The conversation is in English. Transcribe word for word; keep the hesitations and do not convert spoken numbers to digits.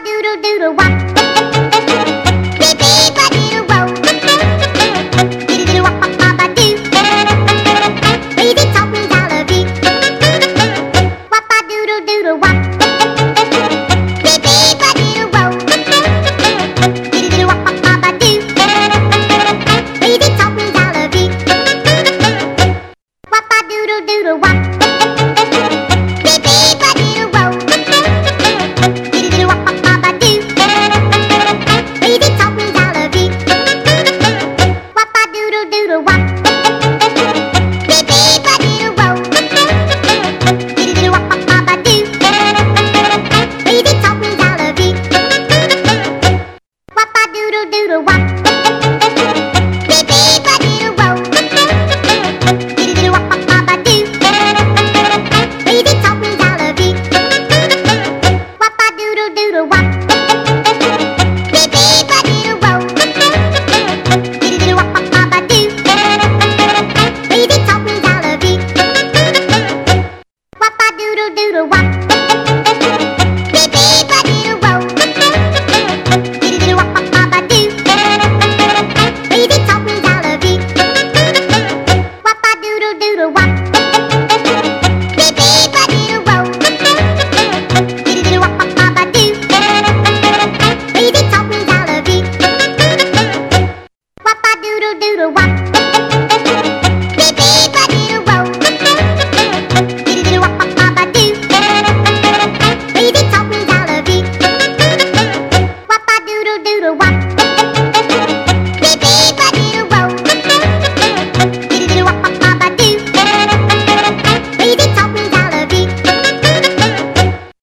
doodle doodle wop. Beep beep a doodle whoa. Doodle doodle wop wop wop a doo. Crazy talk means I love you. Wop a doodle doodle wop. Beep beep a doodle whoa. Doodle doodle wop wop wop a doo. Crazy talk means I love you. Wop a doodle doodle wop. Beep beep a doodle whoa. Doodle doodle wop wop wop a doo. Crazy talk means I love you. Wop a doodle doodle wop. Beep beep a doodle whoa. Doodle doodle wop wop wop a doo. Crazy talk means I love you. Wop a doodle doodle wop. Beep beep a doodle whoa. Doodle doodle wop wop wop a doo. Crazy talk means I love you. Wop a doodle doodle wop.